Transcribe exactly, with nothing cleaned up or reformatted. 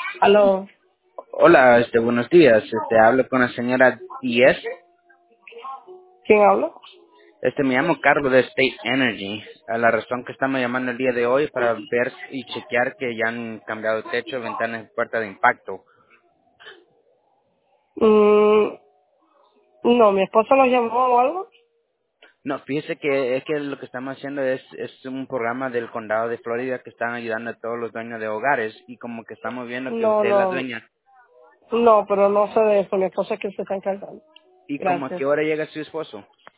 Aló, Hola, este, buenos días. Este, hablo con la señora Díez. ¿quién habla? Este, me llamo Carlos de State Energy. A la razón que estamos llamando el día de hoy para ver y chequear que ya han cambiado techo, ventanas y puerta de impacto. Mm, no, mi esposa lo llamó o algo. No, fíjese que es que lo que estamos haciendo es, es un programa del condado de Florida que están ayudando a todos los dueños de hogares y como que estamos viendo que No, usted es la no, dueña no, pero no sé de eso, mi esposa es quien se está encargando. y como a qué Gracias. hora llega su esposo.